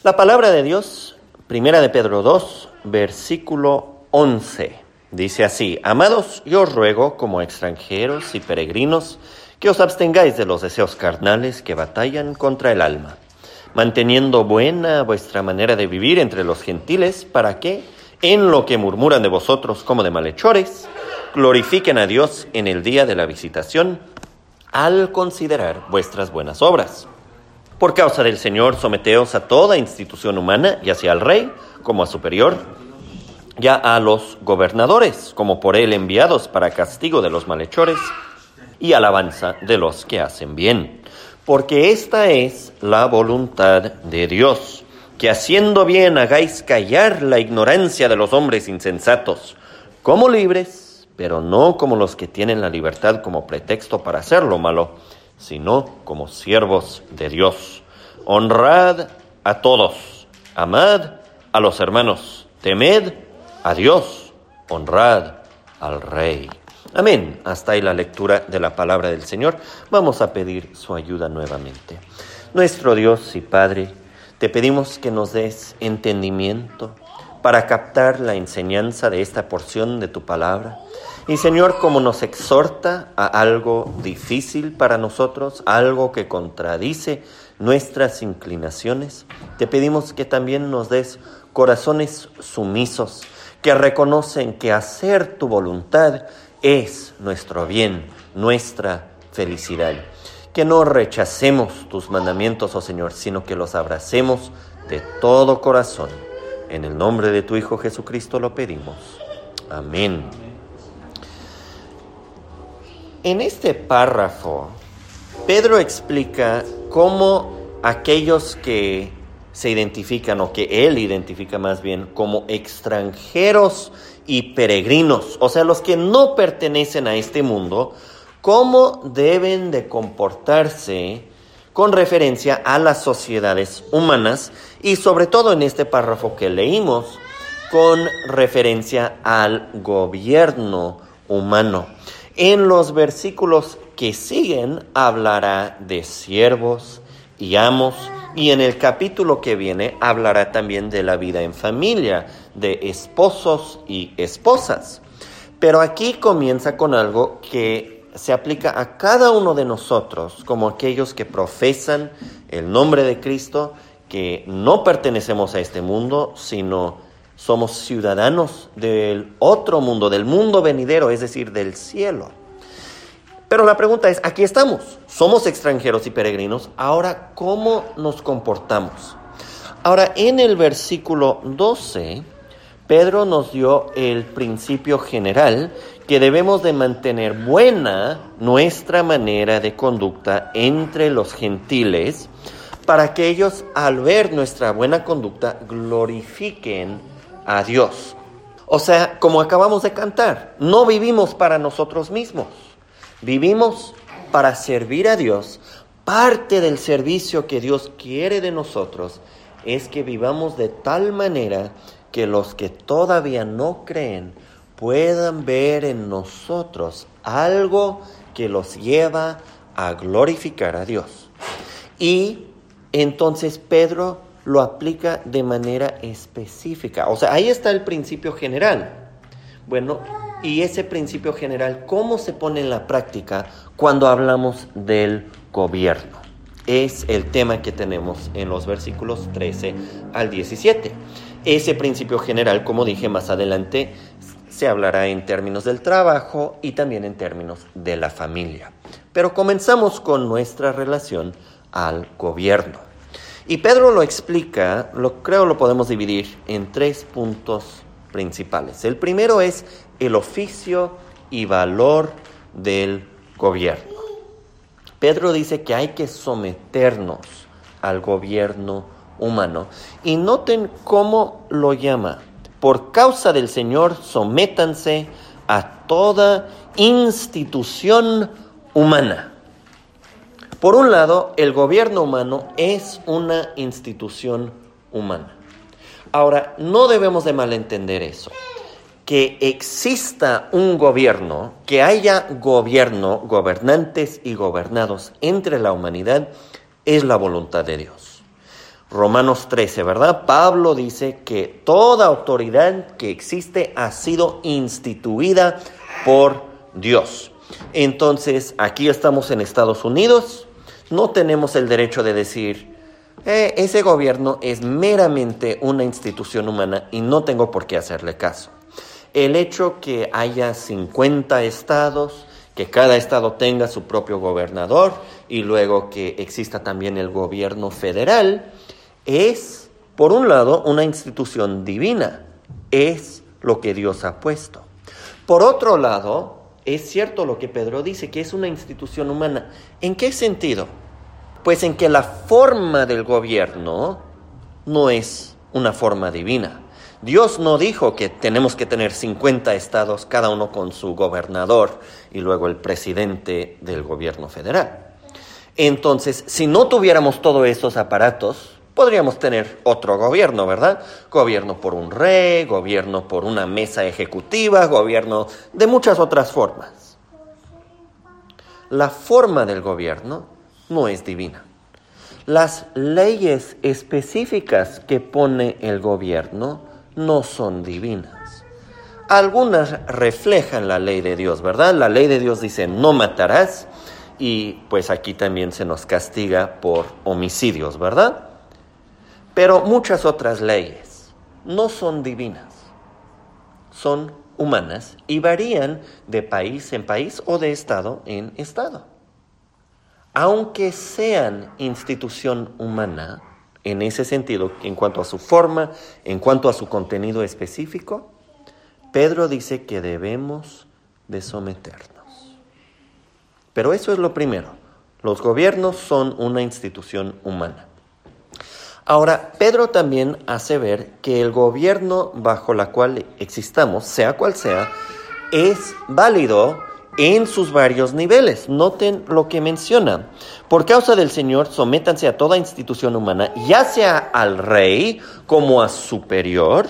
La palabra de Dios, primera de Pedro 2, versículo 11, dice así: Amados, yo os ruego, como extranjeros y peregrinos, que os abstengáis de los deseos carnales que batallan contra el alma, manteniendo buena vuestra manera de vivir entre los gentiles, para que, en lo que murmuran de vosotros como de malhechores, glorifiquen a Dios en el día de la visitación, al considerar vuestras buenas obras. Por causa del Señor, someteos a toda institución humana, ya sea al rey como a superior, ya a los gobernadores, como por él enviados para castigo de los malhechores y alabanza de los que hacen bien. Porque esta es la voluntad de Dios, que haciendo bien hagáis callar la ignorancia de los hombres insensatos, como libres, pero no como los que tienen la libertad como pretexto para hacer lo malo, sino como siervos de Dios. Honrad a todos, amad a los hermanos, temed a Dios, honrad al Rey. Amén. Hasta ahí la lectura de la palabra del Señor. Vamos a pedir su ayuda nuevamente. Nuestro Dios y Padre, te pedimos que nos des entendimiento para captar la enseñanza de esta porción de tu palabra. Y Señor, como nos exhorta a algo difícil para nosotros, algo que contradice nuestras inclinaciones, te pedimos que también nos des corazones sumisos, que reconocen que hacer tu voluntad es nuestro bien, nuestra felicidad. Que no rechacemos tus mandamientos, oh Señor, sino que los abracemos de todo corazón. En el nombre de tu Hijo Jesucristo lo pedimos. Amén. En este párrafo, Pedro explica cómo aquellos que se identifican, o que él identifica más bien, como extranjeros y peregrinos, o sea, los que no pertenecen a este mundo, cómo deben de comportarse con referencia a las sociedades humanas y sobre todo en este párrafo que leímos, con referencia al gobierno humano. En los versículos que siguen hablará de siervos y amos, y en el capítulo que viene hablará también de la vida en familia, de esposos y esposas. Pero aquí comienza con algo que se aplica a cada uno de nosotros, como aquellos que profesan el nombre de Cristo, que no pertenecemos a este mundo, sino somos ciudadanos del otro mundo, del mundo venidero, es decir, del cielo. Pero la pregunta es, aquí estamos, somos extranjeros y peregrinos, ahora, ¿cómo nos comportamos? Ahora, en el versículo 12, Pedro nos dio el principio general que debemos de mantener buena nuestra manera de conducta entre los gentiles, para que ellos, al ver nuestra buena conducta, glorifiquen a Dios. O sea, como acabamos de cantar, no vivimos para nosotros mismos, vivimos para servir a Dios. Parte del servicio que Dios quiere de nosotros es que vivamos de tal manera que los que todavía no creen puedan ver en nosotros algo que los lleva a glorificar a Dios. Y entonces Pedro lo aplica de manera específica. O sea, ahí está el principio general. Bueno, y ese principio general, ¿cómo se pone en la práctica cuando hablamos del gobierno? Es el tema que tenemos en los versículos 13 al 17. Ese principio general, como dije más adelante, se hablará en términos del trabajo y también en términos de la familia. Pero comenzamos con nuestra relación al gobierno. Y Pedro lo explica, creo lo podemos dividir en 3 puntos principales. El primero es el oficio y valor del gobierno. Pedro dice que hay que someternos al gobierno humano. Y noten cómo lo llama. Por causa del Señor, sométanse a toda institución humana. Por un lado, el gobierno humano es una institución humana. Ahora, no debemos de malentender eso. Que exista un gobierno, que haya gobierno, gobernantes y gobernados entre la humanidad, es la voluntad de Dios. Romanos 13, ¿verdad? Pablo dice que toda autoridad que existe ha sido instituida por Dios. Entonces, aquí estamos en Estados Unidos, no tenemos el derecho de decir, ese gobierno es meramente una institución humana y no tengo por qué hacerle caso. El hecho que haya 50 estados, que cada estado tenga su propio gobernador y luego que exista también el gobierno federal, es, por un lado, una institución divina, es lo que Dios ha puesto. Por otro lado, es cierto lo que Pedro dice, que es una institución humana. ¿En qué sentido? Pues en que la forma del gobierno no es una forma divina. Dios no dijo que tenemos que tener 50 estados, cada uno con su gobernador y luego el presidente del gobierno federal. Entonces, si no tuviéramos todos esos aparatos, podríamos tener otro gobierno, ¿verdad? Gobierno por un rey, gobierno por una mesa ejecutiva, gobierno de muchas otras formas. La forma del gobierno no es divina. Las leyes específicas que pone el gobierno no son divinas. Algunas reflejan la ley de Dios, ¿verdad? La ley de Dios dice no matarás y pues aquí también se nos castiga por homicidios, ¿verdad? Pero muchas otras leyes no son divinas, son humanas y varían de país en país o de estado en estado. Aunque sean institución humana, en ese sentido, en cuanto a su forma, en cuanto a su contenido específico, Pedro dice que debemos de someternos. Pero eso es lo primero. Los gobiernos son una institución humana. Ahora, Pedro también hace ver que el gobierno bajo la cual existamos, sea cual sea, es válido en sus varios niveles. Noten lo que menciona. Por causa del Señor, sométanse a toda institución humana, ya sea al rey como a superior,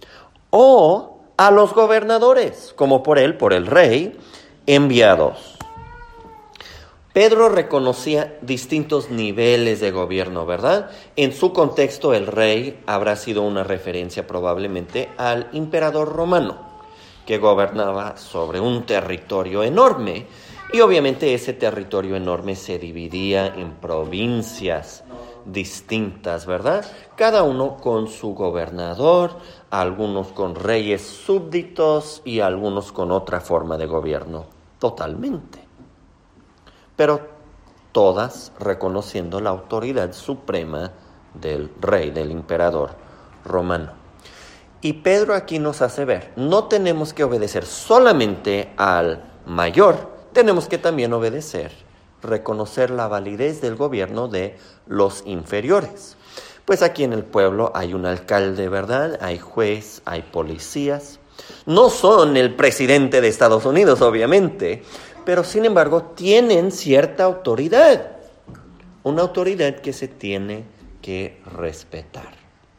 o a los gobernadores, como por el rey, enviados. Pedro reconocía distintos niveles de gobierno, ¿verdad? En su contexto, el rey habrá sido una referencia probablemente al emperador romano, que gobernaba sobre un territorio enorme, y obviamente ese territorio enorme se dividía en provincias distintas, ¿verdad? Cada uno con su gobernador, algunos con reyes súbditos y algunos con otra forma de gobierno totalmente. Pero todas reconociendo la autoridad suprema del rey, del emperador romano. Y Pedro aquí nos hace ver, no tenemos que obedecer solamente al mayor, tenemos que también obedecer, reconocer la validez del gobierno de los inferiores. Pues aquí en el pueblo hay un alcalde, ¿verdad? Hay juez, hay policías. No son el presidente de Estados Unidos, obviamente, pero sin embargo tienen cierta autoridad. Una autoridad que se tiene que respetar.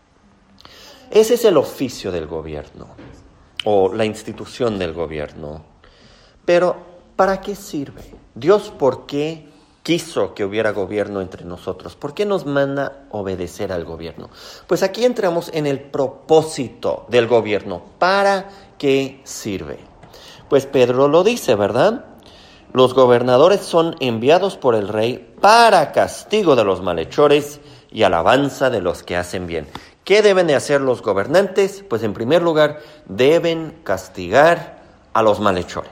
Ese es el oficio del gobierno, o la institución del gobierno. Pero, ¿para qué sirve? Dios, ¿por qué quiso que hubiera gobierno entre nosotros? ¿Por qué nos manda obedecer al gobierno? Pues aquí entramos en el propósito del gobierno. ¿Para qué sirve? Pues Pedro lo dice, ¿verdad? Los gobernadores son enviados por el rey para castigo de los malhechores y alabanza de los que hacen bien. ¿Qué deben de hacer los gobernantes? Pues en primer lugar, deben castigar a los malhechores.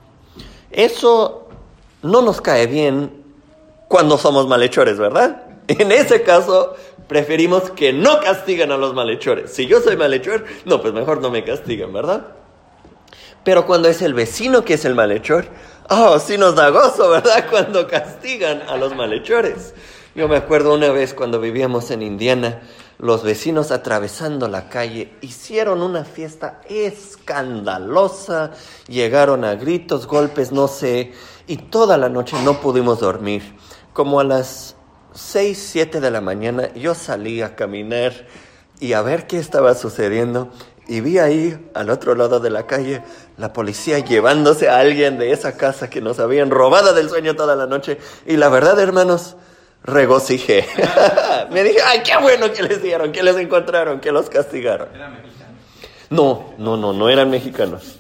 Eso no nos cae bien cuando somos malhechores, ¿verdad? En ese caso, preferimos que no castigan a los malhechores. Si yo soy malhechor, no, pues mejor no me castigan, ¿verdad? Pero cuando es el vecino que es el malhechor, sí nos da gozo, ¿verdad? Cuando castigan a los malhechores. Yo me acuerdo una vez cuando vivíamos en Indiana, los vecinos atravesando la calle hicieron una fiesta escandalosa, llegaron a gritos, golpes, no sé, y toda la noche no pudimos dormir. Como a las 6, 7 de la mañana yo salí a caminar y a ver qué estaba sucediendo. Y vi ahí, al otro lado de la calle, la policía llevándose a alguien de esa casa que nos habían robado del sueño toda la noche. Y la verdad, hermanos, regocijé. Me dije, ay, qué bueno que les dieron, que les encontraron, que los castigaron. ¿Eran mexicanos? No eran mexicanos.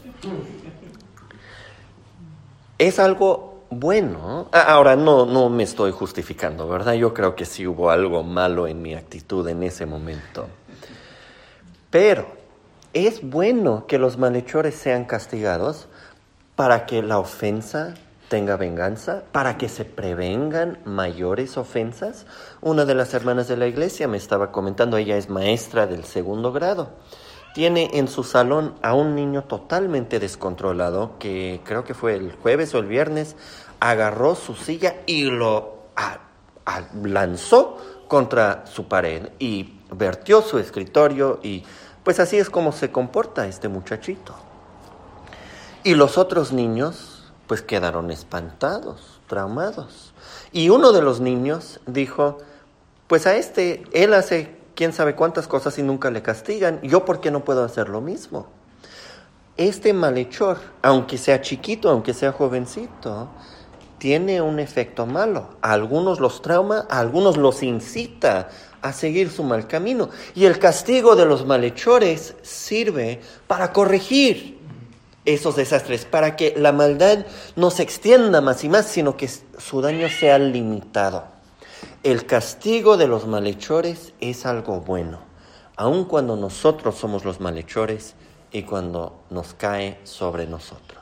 Es algo bueno. Ahora, no me estoy justificando, ¿verdad? Yo creo que sí hubo algo malo en mi actitud en ese momento. Pero es bueno que los malhechores sean castigados para que la ofensa tenga venganza, para que se prevengan mayores ofensas. Una de las hermanas de la iglesia me estaba comentando, ella es maestra del 2º grado. Tiene en su salón a un niño totalmente descontrolado que creo que fue el jueves o el viernes, agarró su silla y lo lanzó contra su pared y vertió su escritorio y pues así es como se comporta este muchachito. Y los otros niños pues quedaron espantados, traumados. Y uno de los niños dijo, pues a él hace quién sabe cuántas cosas y nunca le castigan, ¿yo por qué no puedo hacer lo mismo? Este malhechor, aunque sea chiquito, aunque sea jovencito, tiene un efecto malo. A algunos los trauma, a algunos los incita a seguir su mal camino. Y el castigo de los malhechores sirve para corregir esos desastres, para que la maldad no se extienda más y más, sino que su daño sea limitado. El castigo de los malhechores es algo bueno, aun cuando nosotros somos los malhechores y cuando nos cae sobre nosotros.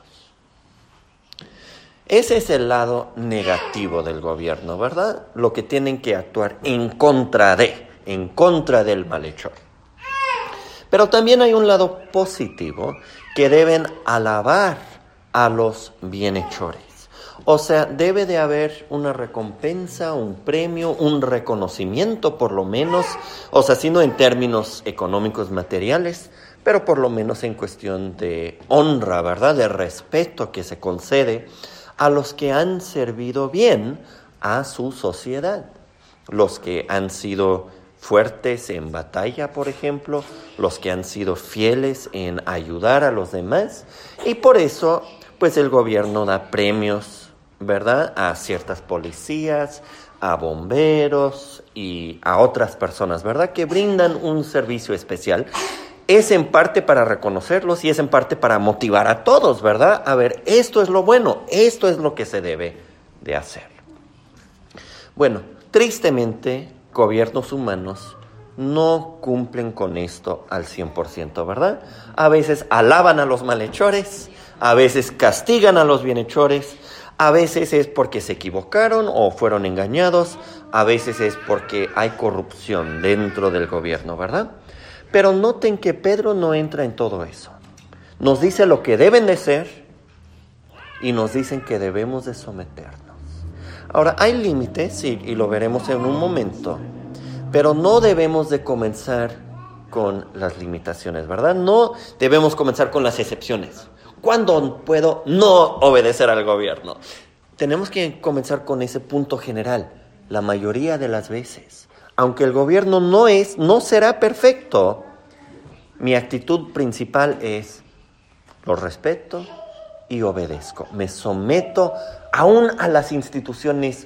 Ese es el lado negativo del gobierno, ¿verdad? Lo que tienen que actuar en contra del malhechor. Pero también hay un lado positivo que deben alabar a los bienhechores. O sea, debe de haber una recompensa, un premio, un reconocimiento por lo menos, o sea, sino en términos económicos materiales, pero por lo menos en cuestión de honra, ¿verdad? De respeto que se concede a los que han servido bien a su sociedad. Los que han sido fuertes en batalla, por ejemplo, los que han sido fieles en ayudar a los demás, y por eso, pues el gobierno da premios, ¿verdad? A ciertas policías, a bomberos y a otras personas, ¿verdad? Que brindan un servicio especial. Es en parte para reconocerlos y es en parte para motivar a todos, ¿verdad? A ver, esto es lo bueno, esto es lo que se debe de hacer. Bueno, tristemente, gobiernos humanos no cumplen con esto al 100%, ¿verdad? A veces alaban a los malhechores, a veces castigan a los bienhechores, a veces es porque se equivocaron o fueron engañados, a veces es porque hay corrupción dentro del gobierno, ¿verdad? Pero noten que Pedro no entra en todo eso. Nos dice lo que deben de ser y nos dicen que debemos de someternos. Ahora, hay límites, y lo veremos en un momento, pero no debemos de comenzar con las limitaciones, ¿verdad? No debemos comenzar con las excepciones. ¿Cuándo puedo no obedecer al gobierno? Tenemos que comenzar con ese punto general, la mayoría de las veces. Aunque el gobierno no será perfecto, mi actitud principal es, lo respeto y obedezco. Me someto aún a las instituciones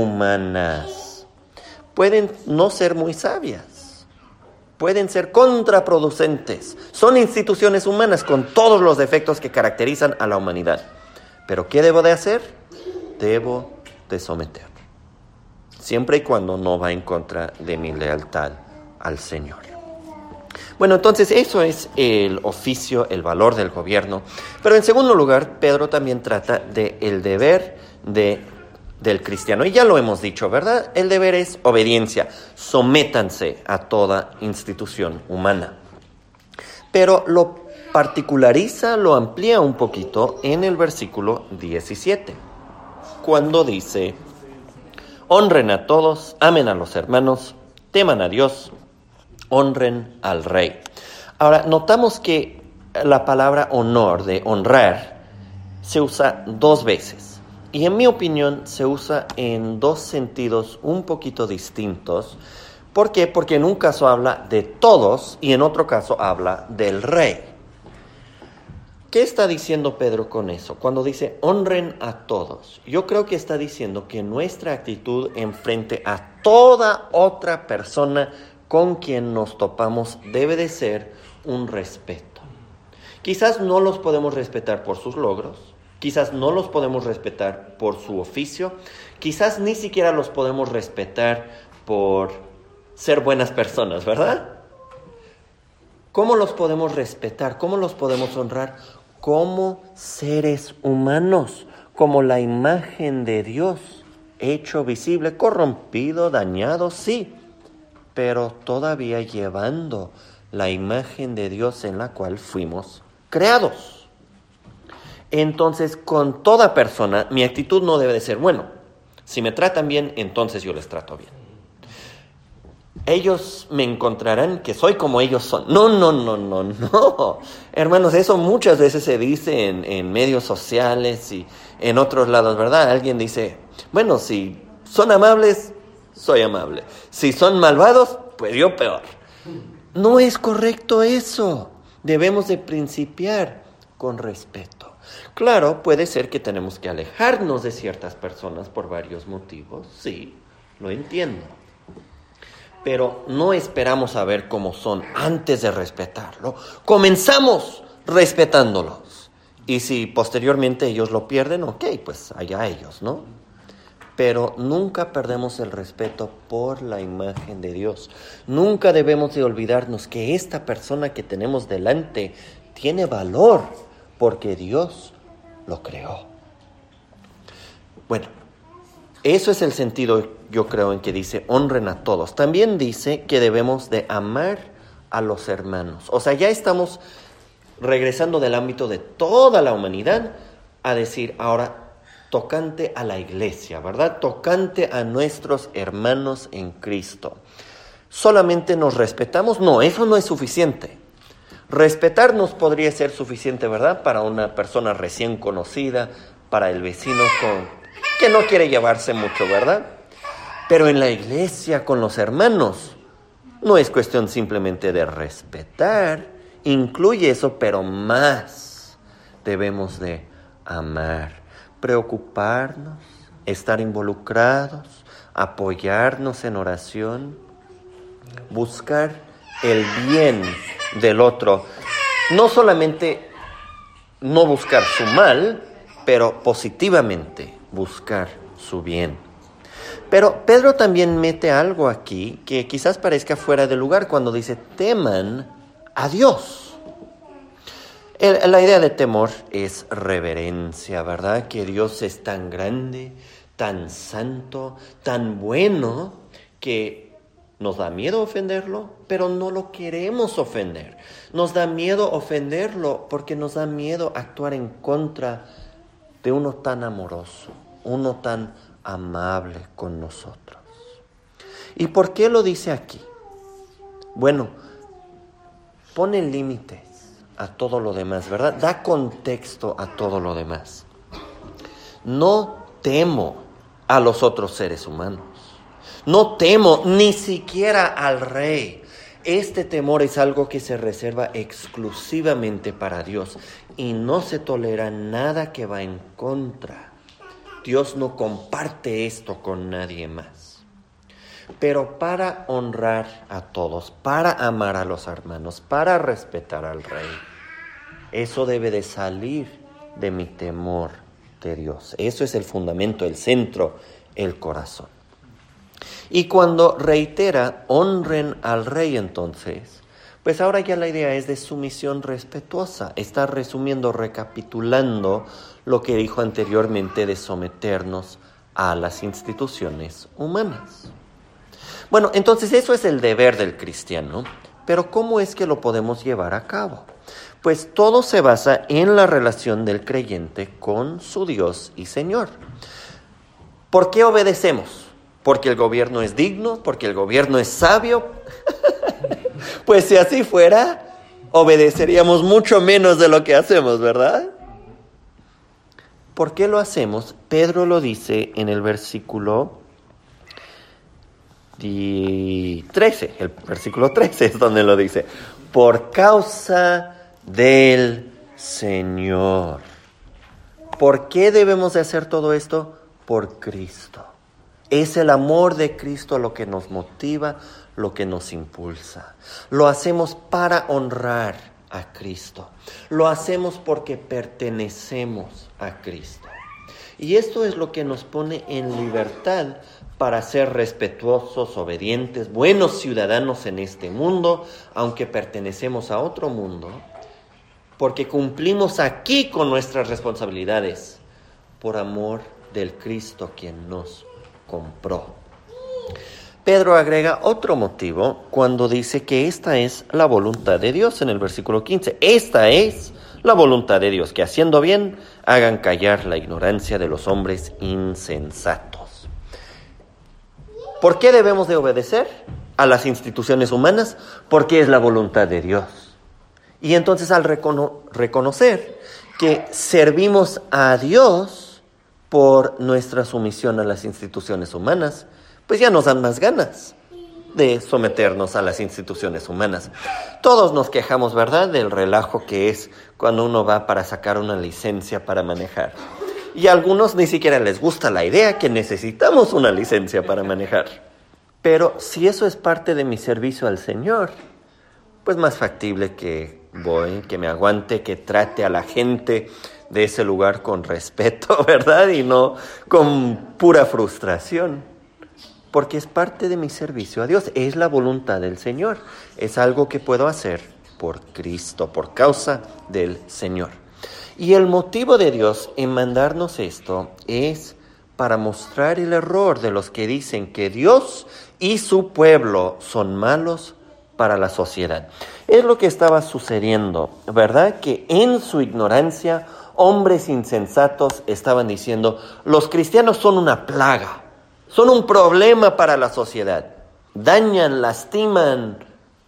humanas. Pueden no ser muy sabias, pueden ser contraproducentes. Son instituciones humanas con todos los defectos que caracterizan a la humanidad. ¿Pero qué debo de hacer? Debo de someter. Siempre y cuando no va en contra de mi lealtad al Señor. Bueno, entonces eso es el oficio, el valor del gobierno. Pero en segundo lugar, Pedro también trata del deber del cristiano. Y ya lo hemos dicho, ¿verdad? El deber es obediencia. Sométanse a toda institución humana. Pero lo particulariza, lo amplía un poquito en el versículo 17. Cuando dice: honren a todos, amen a los hermanos, teman a Dios, honren al rey. Ahora, notamos que la palabra honor, de honrar, se usa 2 veces. Y en mi opinión se usa en 2 sentidos un poquito distintos. ¿Por qué? Porque en un caso habla de todos y en otro caso habla del rey. ¿Qué está diciendo Pedro con eso? Cuando dice honren a todos, yo creo que está diciendo que nuestra actitud en frente a toda otra persona con quien nos topamos debe de ser un respeto. Quizás no los podemos respetar por sus logros, quizás no los podemos respetar por su oficio, quizás ni siquiera los podemos respetar por ser buenas personas, ¿verdad? ¿Cómo los podemos respetar? ¿Cómo los podemos honrar? Como seres humanos, como la imagen de Dios, hecho visible, corrompido, dañado, sí, pero todavía llevando la imagen de Dios en la cual fuimos creados. Entonces, con toda persona, mi actitud no debe de ser, bueno, si me tratan bien, entonces yo les trato bien. Ellos me encontrarán que soy como ellos son. No. Hermanos, eso muchas veces se dice en medios sociales y en otros lados, ¿verdad? Alguien dice, bueno, si son amables, soy amable. Si son malvados, pues yo peor. No es correcto eso. Debemos de principiar con respeto. Claro, puede ser que tenemos que alejarnos de ciertas personas por varios motivos. Sí, lo entiendo. Pero no esperamos a ver cómo son antes de respetarlo. Comenzamos respetándolos. Y si posteriormente ellos lo pierden, ok, pues allá ellos, ¿no? Pero nunca perdemos el respeto por la imagen de Dios. Nunca debemos de olvidarnos que esta persona que tenemos delante tiene valor porque Dios lo creó. Bueno, eso es el sentido, yo creo, en que dice honren a todos. También dice que debemos de amar a los hermanos. O sea, ya estamos regresando del ámbito de toda la humanidad a decir ahora tocante a la iglesia, ¿verdad? Tocante a nuestros hermanos en Cristo. ¿Solamente nos respetamos? No, eso no es suficiente. Respetarnos podría ser suficiente, ¿verdad? Para una persona recién conocida, para el vecino que no quiere llevarse mucho, ¿verdad? Pero en la iglesia, con los hermanos, no es cuestión simplemente de respetar, incluye eso, pero más debemos de amar, preocuparnos, estar involucrados, apoyarnos en oración, buscar el bien del otro, no solamente no buscar su mal, pero positivamente buscar su bien. Pero Pedro también mete algo aquí que quizás parezca fuera de lugar cuando dice teman a Dios. La idea de temor es reverencia, ¿verdad? Que Dios es tan grande, tan santo, tan bueno, que nos da miedo ofenderlo, pero no lo queremos ofender. Nos da miedo ofenderlo porque nos da miedo actuar en contra de uno tan amoroso, uno tan amable con nosotros. ¿Y por qué lo dice aquí? Bueno, pone límites a todo lo demás, ¿verdad? Da contexto a todo lo demás. No temo a los otros seres humanos. No temo ni siquiera al rey. Este temor es algo que se reserva exclusivamente para Dios y no se tolera nada que va en contra. Dios no comparte esto con nadie más. Pero para honrar a todos, para amar a los hermanos, para respetar al rey, eso debe de salir de mi temor de Dios. Eso es el fundamento, el centro, el corazón. Y cuando reitera, honren al rey entonces, pues ahora ya la idea es de sumisión respetuosa. Está resumiendo, recapitulando lo que dijo anteriormente de someternos a las instituciones humanas. Bueno, entonces eso es el deber del cristiano, pero ¿cómo es que lo podemos llevar a cabo? Pues todo se basa en la relación del creyente con su Dios y Señor. ¿Por qué obedecemos? ¿Porque el gobierno es digno? ¿Porque el gobierno es sabio? Pues si así fuera, obedeceríamos mucho menos de lo que hacemos, ¿verdad? ¿Por qué lo hacemos? Pedro lo dice en el versículo 13. El versículo 13 es donde lo dice. Por causa del Señor. ¿Por qué debemos de hacer todo esto? Por Cristo. Es el amor de Cristo lo que nos motiva, lo que nos impulsa. Lo hacemos para honrar a Cristo. Lo hacemos porque pertenecemos a Cristo. Y esto es lo que nos pone en libertad para ser respetuosos, obedientes, buenos ciudadanos en este mundo, aunque pertenecemos a otro mundo, porque cumplimos aquí con nuestras responsabilidades por amor del Cristo quien nos compró. Pedro agrega otro motivo cuando dice que esta es la voluntad de Dios en el versículo 15. Esta es la voluntad de Dios, que haciendo bien hagan callar la ignorancia de los hombres insensatos. ¿Por qué debemos de obedecer a las instituciones humanas? Porque es la voluntad de Dios. Y entonces al reconocer que servimos a Dios por nuestra sumisión a las instituciones humanas, pues ya nos dan más ganas de someternos a las instituciones humanas. Todos nos quejamos, ¿verdad?, del relajo que es cuando uno va para sacar una licencia para manejar. Y a algunos ni siquiera les gusta la idea que necesitamos una licencia para manejar. Pero si eso es parte de mi servicio al Señor, pues más factible que voy, que me aguante, que trate a la gente de ese lugar con respeto, ¿verdad? Y no con pura frustración. Porque es parte de mi servicio a Dios, es la voluntad del Señor, es algo que puedo hacer por Cristo, por causa del Señor. Y el motivo de Dios en mandarnos esto es para mostrar el error de los que dicen que Dios y su pueblo son malos para la sociedad. Es lo que estaba sucediendo, ¿verdad? Que en su ignorancia, hombres insensatos estaban diciendo, los cristianos son una plaga. Son un problema para la sociedad. Dañan, lastiman.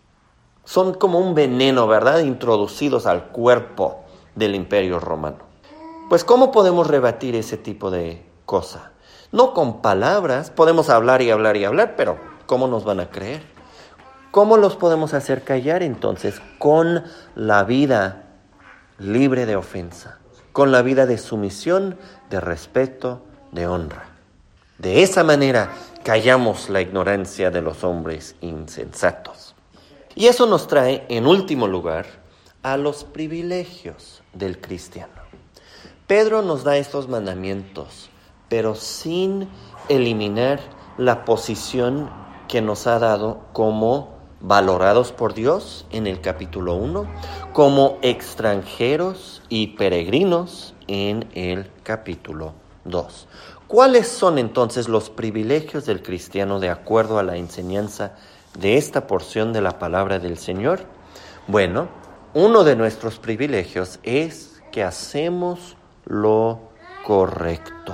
Son como un veneno, ¿verdad?, introducidos al cuerpo del Imperio Romano. Pues, ¿cómo podemos rebatir ese tipo de cosa? No con palabras. Podemos hablar y hablar y hablar, pero ¿cómo nos van a creer? ¿Cómo los podemos hacer callar entonces? Con la vida libre de ofensa. Con la vida de sumisión, de respeto, de honra. De esa manera callamos la ignorancia de los hombres insensatos. Y eso nos trae, en último lugar, a los privilegios del cristiano. Pedro nos da estos mandamientos, pero sin eliminar la posición que nos ha dado como valorados por Dios en el capítulo 1, como extranjeros y peregrinos en el capítulo 2. ¿Cuáles son entonces los privilegios del cristiano de acuerdo a la enseñanza de esta porción de la palabra del Señor? Bueno, uno de nuestros privilegios es que hacemos lo correcto.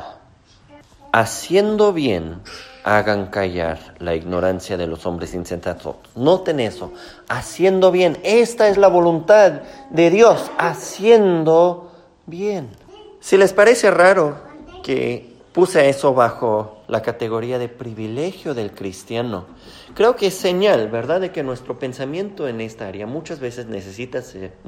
Haciendo bien, hagan callar la ignorancia de los hombres insensatos. Noten eso, haciendo bien. Esta es la voluntad de Dios, haciendo bien. Si les parece raro que puse eso bajo la categoría de privilegio del cristiano, creo que es señal, ¿verdad?, de que nuestro pensamiento en esta área muchas veces necesita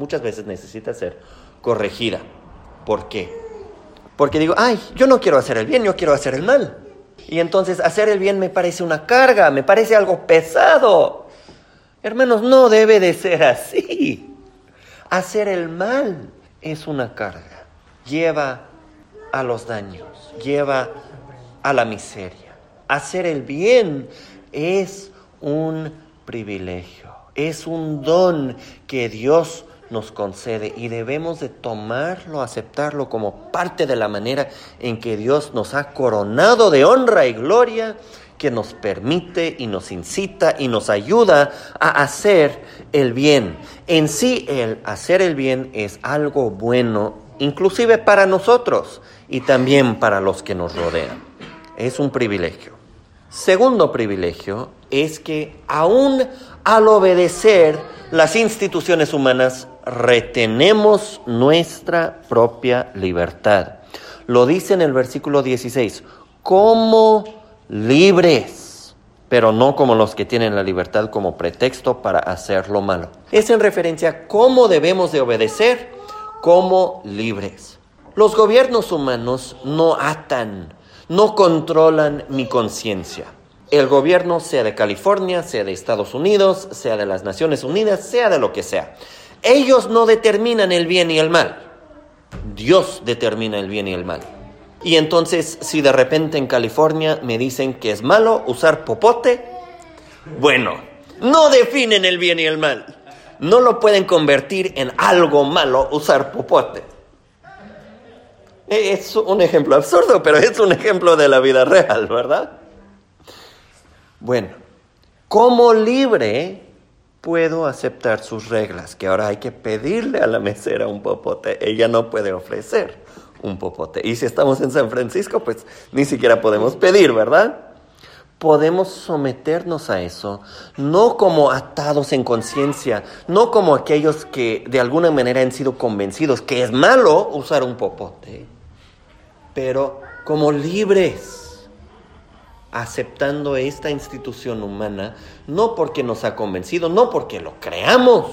ser corregida. ¿Por qué? Porque digo, yo no quiero hacer el bien, yo quiero hacer el mal. Y entonces hacer el bien me parece una carga, me parece algo pesado. Hermanos, no debe de ser así. Hacer el mal es una carga. Lleva a los daños, lleva a la miseria. Hacer el bien es un privilegio, es un don que Dios nos concede y debemos de tomarlo, aceptarlo como parte de la manera en que Dios nos ha coronado de honra y gloria, que nos permite y nos incita y nos ayuda a hacer el bien. En sí, el hacer el bien es algo bueno, inclusive para nosotros y también para los que nos rodean. Es un privilegio. Segundo privilegio es que aún al obedecer las instituciones humanas, retenemos nuestra propia libertad. Lo dice en el versículo 16, como libres, pero no como los que tienen la libertad como pretexto para hacer lo malo. Es en referencia a cómo debemos de obedecer como libres. Los gobiernos humanos no atan, no controlan mi conciencia. El gobierno, sea de California, sea de Estados Unidos, sea de las Naciones Unidas, sea de lo que sea. Ellos no determinan el bien y el mal. Dios determina el bien y el mal. Y entonces, si de repente en California me dicen que es malo usar popote, bueno, no definen el bien y el mal. No lo pueden convertir en algo malo usar popote. Es un ejemplo absurdo, pero es un ejemplo de la vida real, ¿verdad? Bueno, como libre puedo aceptar sus reglas, que ahora hay que pedirle a la mesera un popote. Ella no puede ofrecer un popote. Y si estamos en San Francisco, pues ni siquiera podemos pedir, ¿verdad? Podemos someternos a eso, no como atados en conciencia, no como aquellos que de alguna manera han sido convencidos que es malo usar un popote, pero como libres, aceptando esta institución humana, no porque nos ha convencido, no porque lo creamos,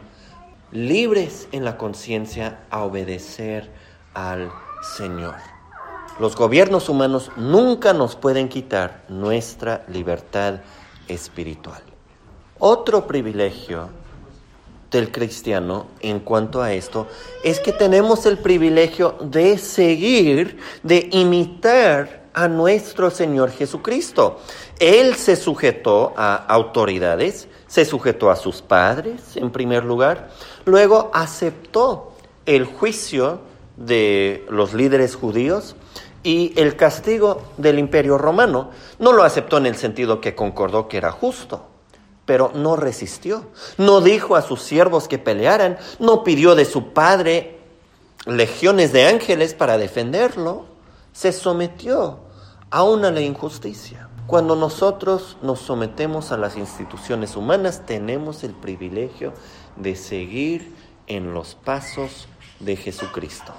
libres en la conciencia a obedecer al Señor. Los gobiernos humanos nunca nos pueden quitar nuestra libertad espiritual. Otro privilegio del cristiano en cuanto a esto es que tenemos el privilegio de seguir, de imitar a nuestro Señor Jesucristo. Él se sujetó a autoridades, se sujetó a sus padres en primer lugar, luego aceptó el juicio de los líderes judíos y el castigo del Imperio Romano. No lo aceptó en el sentido que concordó que era justo, pero no resistió. No dijo a sus siervos que pelearan, no pidió de su padre legiones de ángeles para defenderlo. Se sometió aún a la injusticia. Cuando nosotros nos sometemos a las instituciones humanas, tenemos el privilegio de seguir en los pasos de Jesucristo.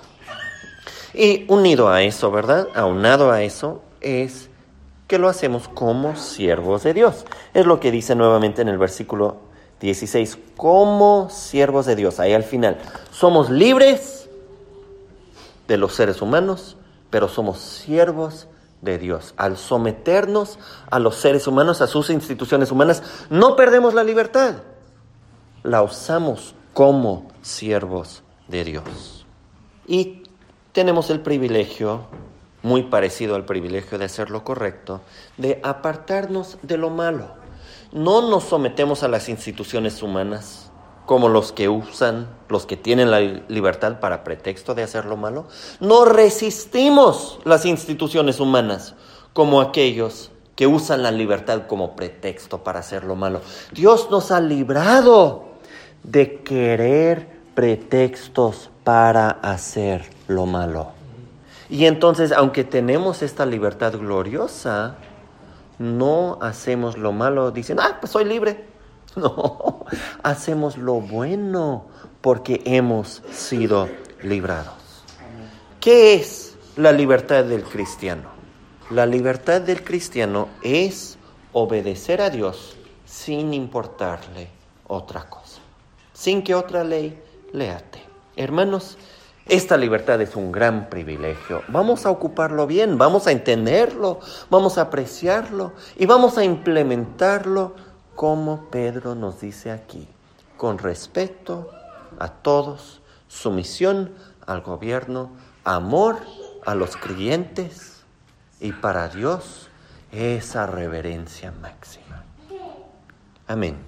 Y unido a eso, ¿verdad? Aunado a eso, es que lo hacemos como siervos de Dios. Es lo que dice nuevamente en el versículo 16, como siervos de Dios. Ahí al final, somos libres de los seres humanos, pero somos siervos de Dios. Al someternos a los seres humanos, a sus instituciones humanas, no perdemos la libertad. La usamos como siervos de Dios. Y tenemos el privilegio, muy parecido al privilegio de hacer lo correcto, de apartarnos de lo malo. No nos sometemos a las instituciones humanas como los que usan, los que tienen la libertad para pretexto de hacer lo malo. No resistimos las instituciones humanas como aquellos que usan la libertad como pretexto para hacer lo malo. Dios nos ha librado de querer pretextos para hacer lo malo. Y entonces, aunque tenemos esta libertad gloriosa, no hacemos lo malo. Dicen, pues soy libre. No, hacemos lo bueno porque hemos sido librados. ¿Qué es la libertad del cristiano? La libertad del cristiano es obedecer a Dios sin importarle otra cosa, sin que otra ley le ate. Hermanos, esta libertad es un gran privilegio. Vamos a ocuparlo bien, vamos a entenderlo, vamos a apreciarlo y vamos a implementarlo como Pedro nos dice aquí, con respeto a todos, sumisión al gobierno, amor a los creyentes y para Dios esa reverencia máxima. Amén.